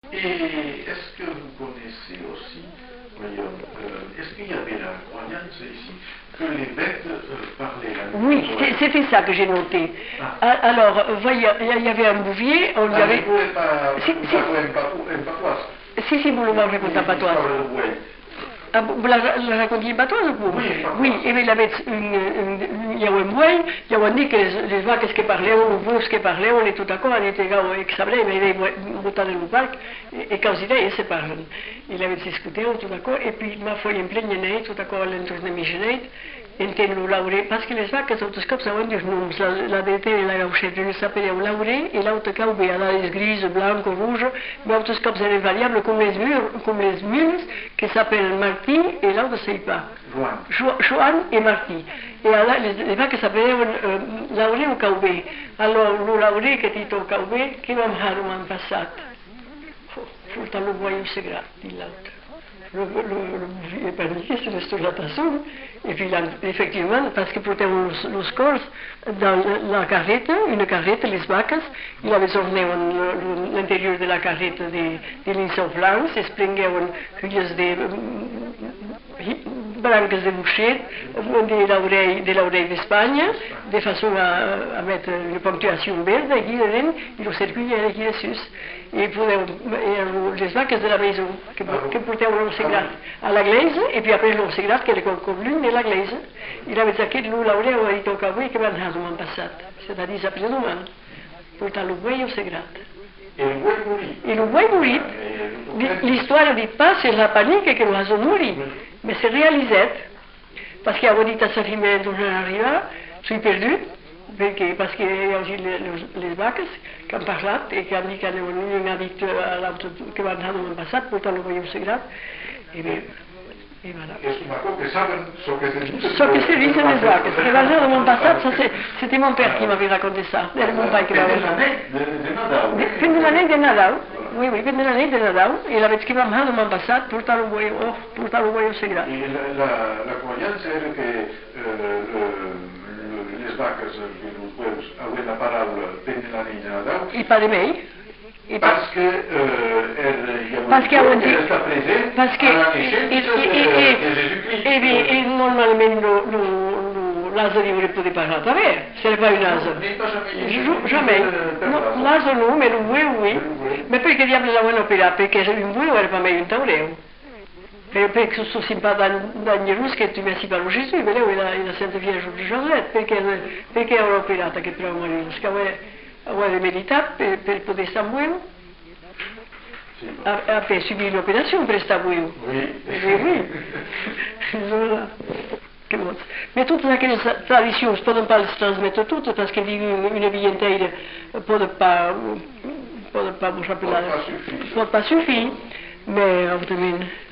Et est-ce que vous connaissez aussi, voyons, est-ce qu'il y avait la croyance ici que les bêtes parlaient la nuit? Oui, c'était ça que j'ai noté. Alors, voyez, il y avait un bouvier, on lui avait... Vous ne pouvez pas en patois? Si, vous le mangez comme ça, patois. Ah, vous la racontiez en patois ou pas? Oui, et il avait il y a un bouet, il y a un dit que les vaches qui parlaient, les veaux qui parlaient, on est tout d'accord, on était là, on examinait, mais il avait monté dans le parc, et quand il est, il se parle. Il avait discuté, tout d'accord, et puis ma foi, il me plaignait, tout d'accord, l'entourne michenet, entendo laure, parce que les vaques sont tous comme ça, on dit noms, la DT et la gauchette, je s'appelait au laure, et l'autre caube, elle a les grises, blancs, rouges, mais tous comme ça, les variables, comme les mules, qui s'appellent Marty, et l'autre ne sait pas. Joan et Marty. Et alors, les vaques s'appelaient laure ou caube. Alors, le laure qui était au caube, qui va me faire un passat. Faut le voyer secret, dit l'autre. Le panier, c'est l'exploitation. Et puis, là, effectivement, parce que pour les corps dans la carrette, une carrette, les vaques, il avait orné l'intérieur de la carrette de linceaux blancs, se springaient feuilles de branques de boucher, de l'oreille d'Espagne, de façon à mettre une ponctuation verte, et le circuit était dessus. Et les vaques de la maison, qui portaient l'océgrate à la glaise, et puis après l'océgrate, qui est comme l'une de la glaise, il avait dit que nous, l'aurait dit au cowboy qui va dans le passé, c'est-à-dire après-demain, pour le bois l'océgrate. Et le bois mourit. L'histoire ne dit pas c'est la panique que nous avons mouru, mais c'est réalisé, parce qu'il y a dit à sa fille, dont je n'arrive, je suis perdu. Parce qu'il y a aussi les vaques qui ont parlé et qui ont dit qu'il y a un addict à l'autre qui va dans le passé, pourtant le voyons secret. Et voilà. Ce que c'est lui, c'est les vaques. Et dans mon passé, c'était mon père qui m'avait raconté ça. C'était mon père qui m'avait raconté. Fin de l'année de Nadal. Oui, fin de l'année de Nadal. Il avait dit qu'il va dans mon passé, pourtant le voyons secret. La croyance est que les vaques de los pueblos hablan la palabra Pendelani de Nadal. Y pas de mei. Parce que elle está presente à la naissance de Jésus-Christ. Et normalement, l'asile ne peut pas parler à travers. Ce n'est pas une asile. Jamais. L'asile non, mais le bouet, oui. Mais perché diavolo la vogliono operare? Perché un bouet era per me un taureo. Perché sono simpatico da Gnirus che tu mi hai parlato Gesù, ma lei è la Santa Vierge di Josette, perché ero operata che trovo Maria? Perché aveva meditato per poter stare buono? Per subire l'operazione per stare buono? Oui. Mais toutes aquelles traditions, ne peuvent pas les transmettre toutes, parce que une vie entière ne peut pas vous rappeler. Ne peut pas suffire, mais,